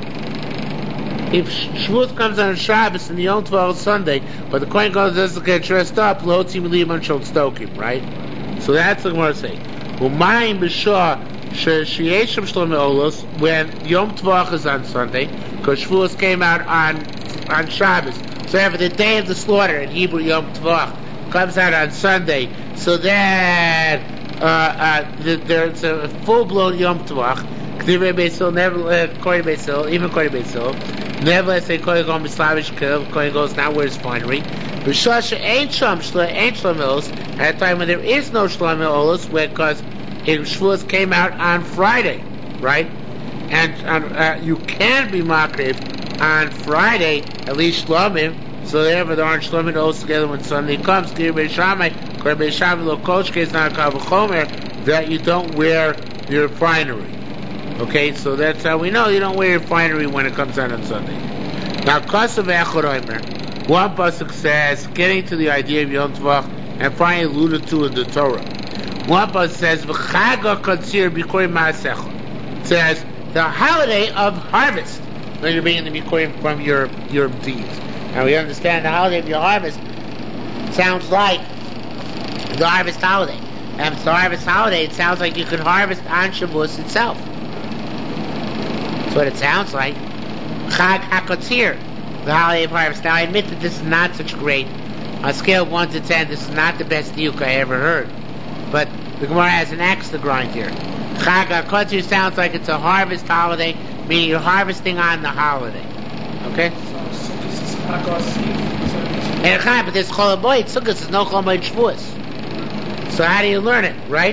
If Shavuos comes on Shabbos and the Yom Tovach is Sunday, but the Kohen Gadol doesn't get dressed up, Lo Tzim Liman Shel Tzdokim, right? So that's what Gemara is saying. Umayim B'Shor Sheishim Shloim Olos, when Yom Tovach is on Sunday, because Shavuos came out on Shabbos. So after the day of the slaughter in Hebrew, Yom Tovach comes out on Sunday. So then there's a full-blown Yom Tovach. Kedivei Beisil, never Kohen Beisil, even Kohen Beisil. Never say Kohen Gadol Mislavish Kiv. Kohen Gadol is not wear his finery. B'Shasha ain't Shloim Olos. At a time when there is no Shloim Olos, because Shavuos came out on Friday, right? And you can be makriv on Friday, at least Shlomim, so therefore there aren't Shlomim Olos together when Sunday comes. Kedivei Shammai, Kedivei Shammai Lo Koshke is not Kav Chomer, that you don't wear your finery. Okay, so that's how we know you don't wear your finery when it comes out on Sunday. Now, Kasav Echad Omer, one pasuk says, getting to the idea of Yom Tovach, and finally alluded to in the Torah. One pasuk says, V'chag HaKatzir B'Korei Ma'asecha. It says, the holiday of harvest, when you're being the B'Korei from your deeds. Now we understand the holiday of your harvest sounds like the harvest holiday. And it's the harvest holiday, it sounds like you can harvest on Shavuos itself. That's what it sounds like. Chag HaKatzir. the holiday of harvest. Now I admit that this is not such great. On a scale of 1 to 10, this is not the best diuk I ever heard. But the Gemara has an axe to grind here. Chag HaKotzir sounds like it's a harvest holiday, meaning you're harvesting on the holiday. Okay? So this is Hagasiv. And but there's Chol HaMoed Sukkos, there's no Chol HaMoed Shavuos. So how do you learn it, right?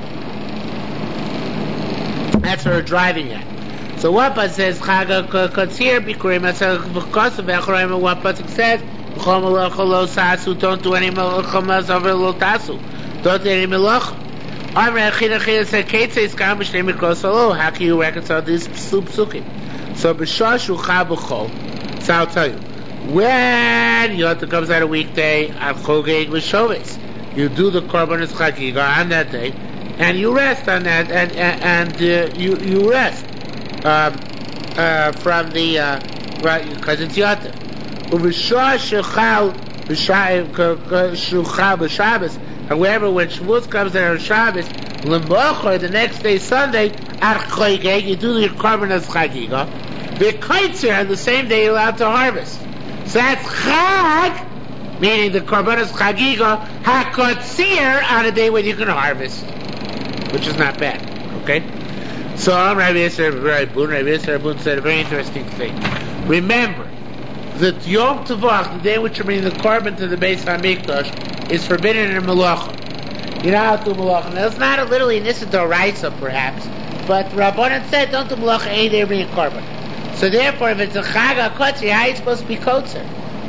That's what we're driving at. So what Pasuk says, Chag HaKotzir Bikurim, what Pasuk says, don't do any melacha over lo tasu. Don't do any melacha. How can you reconcile these psukim? So b'shashu chabachol. So I'll tell you. When Yom comes out a weekday, al chogeg v'shoves, you do the korbanos chagiga on that day, and you rest on that, and you rest from the right, because it's Yom. However, when Shavuos comes out on Shabbos, L'mochor, the next day, Sunday, at Choygeg, you do your korbanos chagiga. B'kaitzer, on the same day, you're allowed to harvest. So that's Chag, meaning the korbanos chagiga, HaKotzir, on a day when you can harvest, which is not bad. Okay. So Rabbi Yisrael Rabun said a very interesting thing. Remember that Yom Tovach, the day which you bring the korban to the Beis HaMikdash, is forbidden in Malacha. You know how to do Malacha. Now, it's not literally Nisa D'Oraisa, perhaps, but Rabbanan said, don't do Malacha any day bring a korban. So therefore, if it's a Chag HaKotzir, how are you supposed to be Kotzer?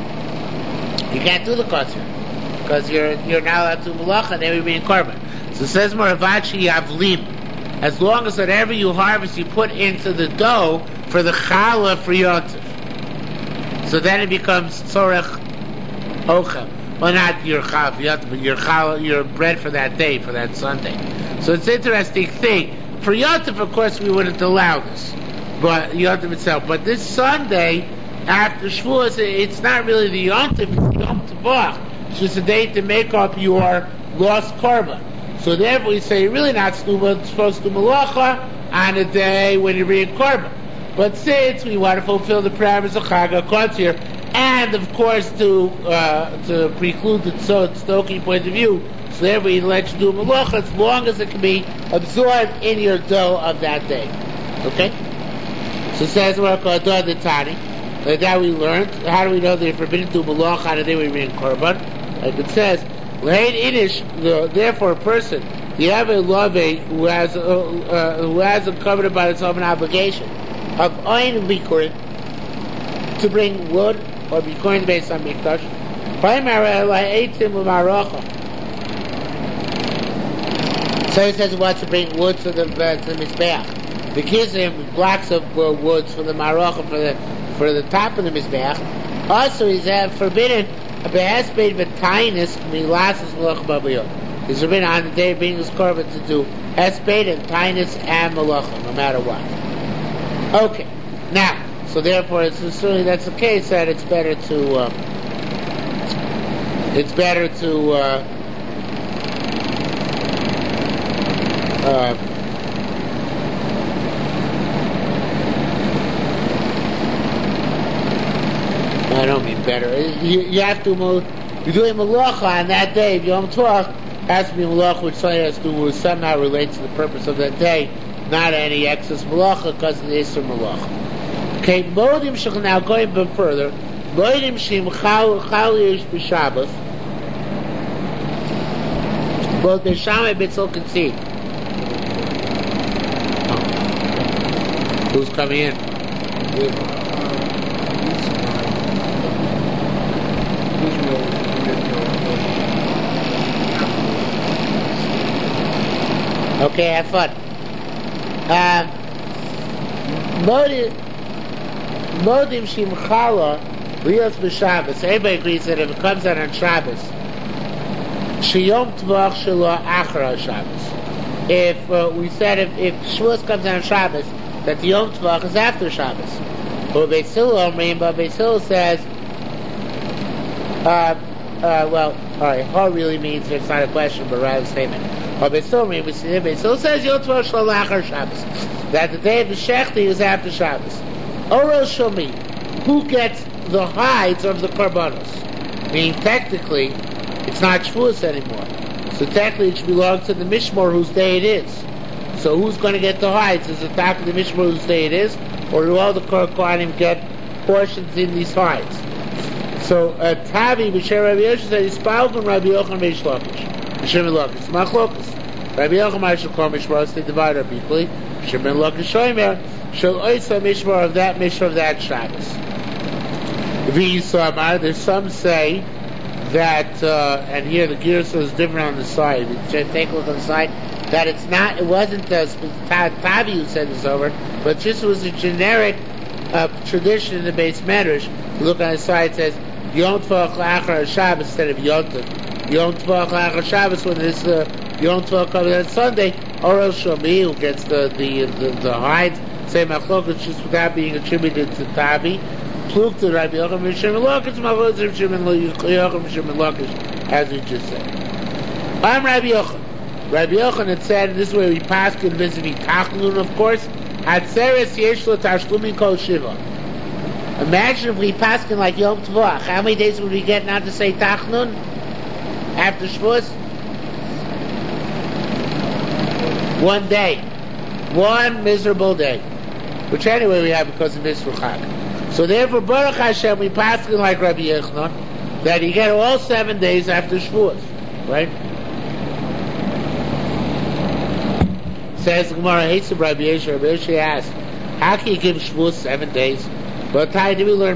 You can't do the Kotzer, because you're not allowed to do Malacha, and then we bring a korban. So it says Moravachi Yavlim, as long as whatever you harvest, you put into the dough for the Challah for Yontif. So then it becomes Tzorech Ochel. Well, not your Challah, but your bread for that day, for that Sunday. So it's an interesting thing. For Yontif, of course, we wouldn't allow this, but Yontif itself. But this Sunday, after Shavuos, it's not really the Yontif, it's the Yom Tovach. It's just a day to make up your lost korban. So therefore, we say you're really not supposed to do Malacha on a day when you bring korban. But since we want to fulfill the parameters of Chag HaKotzir, and of course to preclude the Tzedakah point of view, so therefore we let you do Malacha as long as it can be absorbed in your dough of that day. Okay? So it says what called the Tani. That we learned. How do we know they're forbidden to do Malacha on a day when we bring korban? Like it says, therefore a person, you have a love who has a covenant by its own obligation of Ein Bikurim, to bring wood or Bikurim based on Mikdash. So he says he wants to bring wood to the Mizbeach. The Kizim, blocks of woods for the Marocha, for the top of the Mizbeach. Also he's forbidden he's forbidden on the day of being his korban to do hesped and tainus and malacha, no matter what. Okay, now, so therefore, it's certainly that's the case that it's better to I don't mean better. You have to you're doing malacha on that day. Yom Tovach has to be malacha, which somehow relates to the purpose of that day, not any excess malacha because of the Isser malacha. Okay, modim shechal, now going a bit further. Modim shim chalish b'Shabbos. Both the Shammai Bitzel concede. Who's coming in? Okay, have fun. Modim Shimchala Lios b'Shabbos. Everybody agrees that if it comes out on Shabbos, Sheyom Tvach Shelo Achar Shabbos. If we said if Shavuos comes out on Shabbos, that the Yom Tvach is after Shabbos. But Beis Hillel says, well, alright, Ha really means it's not a question, but rather a statement. But Beis Hillel says Yom Tvach Shelo Achar Shabbos, that the day of the Shechti is after Shabbos. Orel Shomi, who gets the hides of the karbanos? Meaning, technically, it's not Shavuos anymore. So technically, it should belong to the Mishmor whose day it is. So who's going to get the hides? Is it back to the Mishmor whose day it is, or do all the Kohanim get portions in these hides? So Tavi b'Shem Rabbi Yosef said he's spaled from Rabbi Yochanan Reish Lakish. B'Shem Lakish Machlokas. Rabbi Yochanan Ma'ashel Kol Mishmaros, they divide up equally. B'Shem Lakish Shomer Shel Oisa Mishmar of that Mishmar of that Shabbos. There's some say that, and here the Girsa is different on the side. Take a look on the side. That it wasn't Tavi who said this over, but just was a generic tradition in the base Medrash. Look on the side, it says Yom Tvach La'achar Shabbos instead of Yom Tov. Yom Tvach La'achar Shabbos, when this Yom Tvach comes on Sunday, Orel Shomi, who gets the hides, say Machlokas just without being attributed to Tavi. Pluk to Rabbi Yochanan B'Shem Lakish, Machlokas B'Shem Lakish, as we just said. I'm Rabbi Yochanan. Rabbi Yochanan had said, this is where we pass to visit Tachnun, of course. Atzeres yesh lo tashlumin kol shiva. Imagine if we pass like Yom Tvach. How many days would we get not to say Tachnun after Shavuos? 1 day. 1 miserable day. Which anyway we have because of Mitzvah Chag. So therefore, Baruch Hashem, we pass like Rabbi Yochanan, that you get all 7 days after Shavuos. Right? Says the Gemara, hates Rabbi Yosef. Rabbi Yosef asked, how can you give Shavuos 7 days? But how do we learn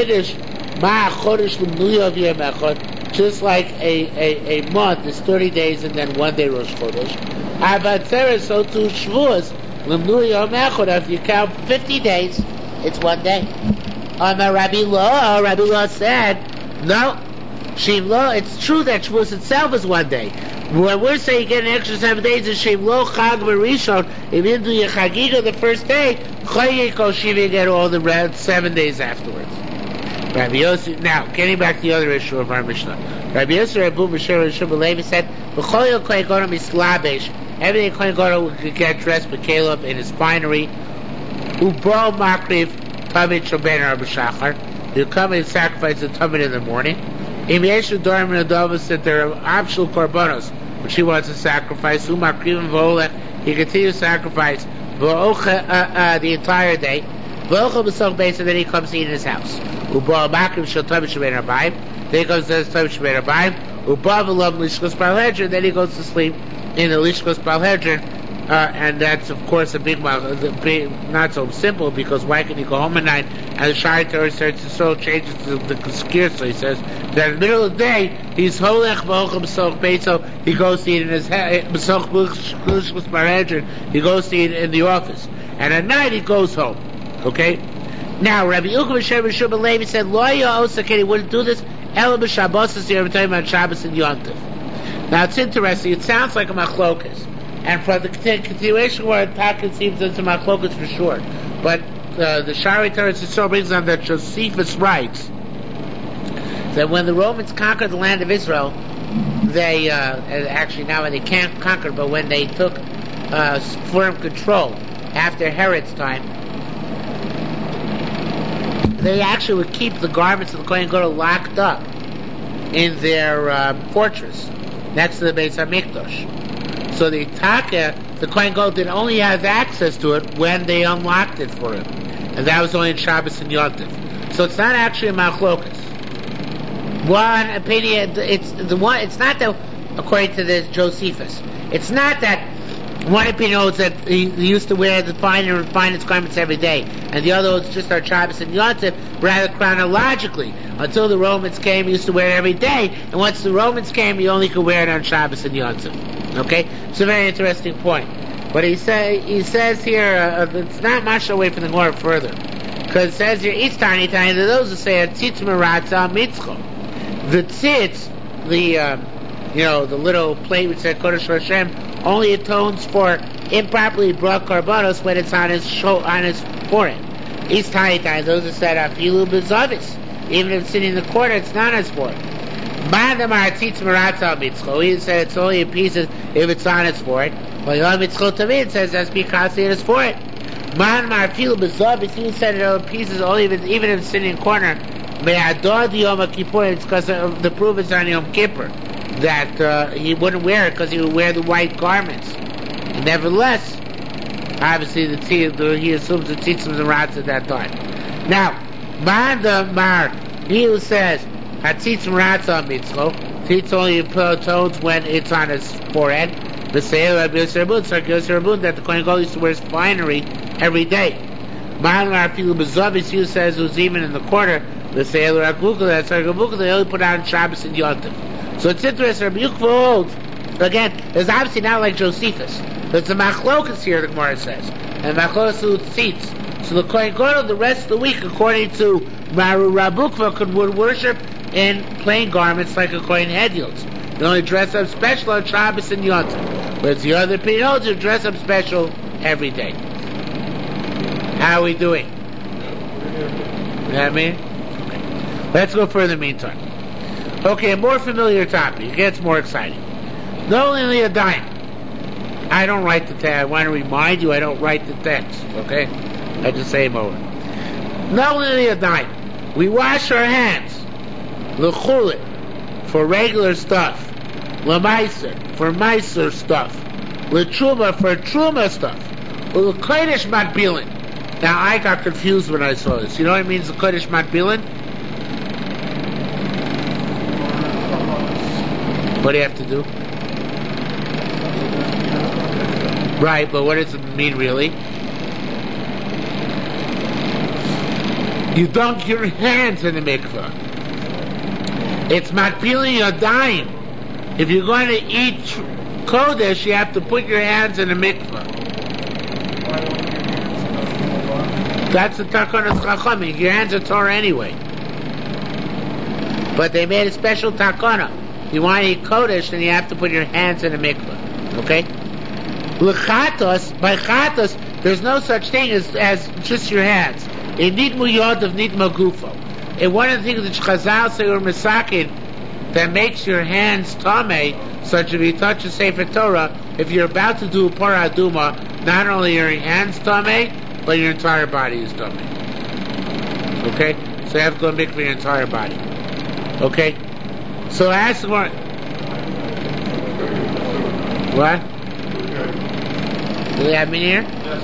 just like a month is 30 days and then 1 day Rosh Chodesh. So to Shavuos, if you count 50 days, it's 1 day. Rabbi Law said, no, it's true that Shavuos itself is 1 day. When we're saying you get an extra 7 days, it's Shem Lo Chag V'Rishon. If you do your Chagiga the first day, Chayi Kol Shiva, you get all the rest 7 days afterwards. Rabbi Yosef. Now, getting back to the other issue of our Mishnah, Rabbi Yosef Rabbi B'Shem Rabbi Levi said, "V'chol Yom Kohen Gadol Mislabesh." Everything Kohen Gadol could get dressed, but Caleb in his finery. Ubo Makriv Tamid Shoben Rabbi Shachar. He'll come and sacrifice the Tamid in the morning. Im Yeshu Dorim and Adovas, that there are optional korbanos which he wants to sacrifice. Umakriv V'olech, he continues to sacrifice the entire day. V'ochel B'soch Beis, and then he comes to eat in his house. Uba Makriv Shel Tamid Shoben Rabbi. Then he goes to the Tamid Shoben Rabbi. Uba V'lom Lishkos Balhedron. Then he goes to sleep in the Lishkos Balhedron. And that's of course a big, not so simple, because why can he go home at night? And the Shari Torah starts to so changes to the Skir, so he says that in the middle of the day he's holech v'ochem b'soch beitzo, he goes to eat in his b'soch b'shkus barhedron, he goes to eat in the office, and at night he goes home. Okay. Now Rabbi Yehuda B'Shem Rabbi Levi said lo he wouldn't do this ela b'Shabbos. Here we're talking about Shabbos and Yom Tov. Now it's interesting. It sounds like a machlokas. And for the continuation where it seems it's a machlokas for sure. But the Shari Torah so brings on that Josephus writes that when the Romans conquered the land of Israel, they actually now when they can't conquer, but when they took firm control after Herod's time, they actually would keep the garments of the Kohen Gadol locked up in their fortress next to the Beis HaMikdash. So the Kohen Gadol did only have access to it when they unlocked it for him, and that was only in Shabbos and Yom Tov. So it's not actually a machlokas. One opinion, it's not that, according to this Josephus, it's not that one opinion holds that he used to wear the finest garments every day, and the other holds just our Shabbos and Yom Tov, rather chronologically. Until the Romans came, he used to wear it every day, and once the Romans came, he only could wear it on Shabbos and Yom Tov. Okay, it's a very interesting point. But he says here, it's not much away from the Gemara further, because it says here, each time those who say a tzitz meratza mitzcho. The tzitz, the little plate which said Kodesh Hashem, only atones for improperly brought karbanos when it's on his forehead. Each time those who said afilu bezavis, even if it's sitting in the corner, it's not on his forehead. He said it's only in pieces if it's on his forehead. But Yom Mitzchot Tamid says that's because it's his forehead. Man marfil bezav, if you set it over pieces, only even if it's sitting in a corner, may ador the Yom Kippur, it's because of the proof is on Yom Kippur, that he wouldn't wear it because he would wear the white garments. Nevertheless, obviously he assumes the tzitzum and rats at that time. Now, man the mar, he who says, ha-tzitzum rats on mitzvah, tzitzum only tones when it's on his forehead, the Seir Rabbi Yosef Rabun, that the Kohen Gadol used to wear finery every day. Man marfil bezav, he who says who's even in the corner, the Seir Rabbi that's Rabbi Yukva, they only put on Shabbos and Yontif. So it's interesting, Rabbi Yukva holds, again, it's obviously not like Josephus. There's a machlokas here, the Gemara says. And machlokas tzitz. So the Kohen Gadol the rest of the week, according to Maru Rabukva, would worship in plain garments like a Kohen head yields. They only dress up special on Shabbos and Yontif. Whereas the other opinion you dress up special every day. How are we doing? You know what I mean? Okay. Let's go further meantime. Okay, a more familiar topic. It gets more exciting. Not only a dime. I don't write the text. I want to remind you I don't write the text. Okay? I just say them over. Not only a dime. We wash our hands. L'chulit. For regular stuff. L'maiser. For maiser stuff. L'truma. For truma stuff. L'kodesh matbilin. Now I got confused when I saw this. You know what it means, l'kodesh matbilin? What do you have to do? Right, but what does it mean really? You dunk your hands in the mikveh. It's matpiling yadayim. If you're going to eat kodesh, you have to put your hands in the mikveh. That's the takonas chachamim. Your hands are Torah anyway. But they made a special takana. You want to eat kodesh, then you have to put your hands in the mikveh. Okay? L'chatos, by chatos, there's no such thing as just your hands. In nidmu yod of nidmu gufo. And one of the things that Chazal say or Mesakin that makes your hands tameh, such if you touch a Sefer Torah, if you're about to do a Parah Aduma, not only are your hands tameh, but your entire body is tameh. Okay? So you have to go mikveh your entire body. Okay? So ask the one. What? Do they have me here? Yes.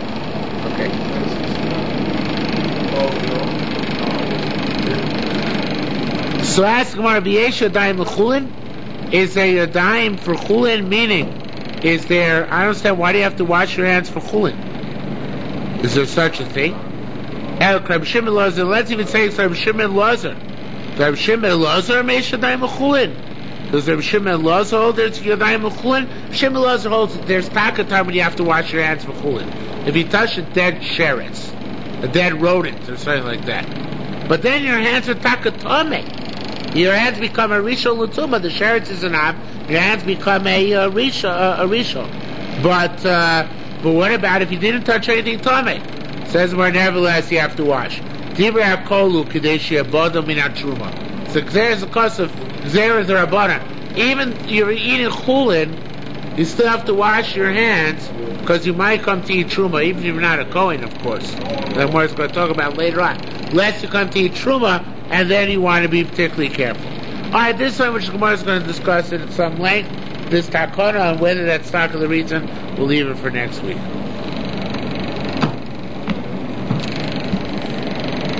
Okay. So ask Gemara, B'yesha daim l'chulin? Is there a daim for chulin? Meaning, is there, I don't understand, why do you have to wash your hands for chulin? Is there such a thing? Rabbi Shimon Lazar, let's even say it's Rabbi Shimon Lazar. Rabbi Shimon Lazar meisha daim l'chulin? Does Rabbi Shimon Lazar hold there's Yadayim L'chulin? Shimon Lazar holds that there's takatar when you have to wash your hands for chulin. If you touch a dead sheretz, a dead rodent, or something like that. But then your hands are takatome. Your hands become a rishon l'tuma. The sheretz is an ab. Your hands become a rishon. But what about if you didn't touch anything tome? Says where nevertheless you have to wash. Divrei hakolu kadeshi abodam min hatruma. So there's a cause of Zera Zerabana. Even you're eating chulin, you still have to wash your hands because you might come to eat truma, even if you're not a Kohen, of course. That Morris is going to talk about later on. Lest you come to eat truma, and then you want to be particularly careful. All right, this one, which Gemara is going to discuss it at some length, this takana, and whether that's not the reason, we'll leave it for next week.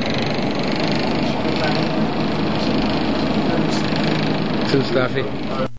Too stuffy.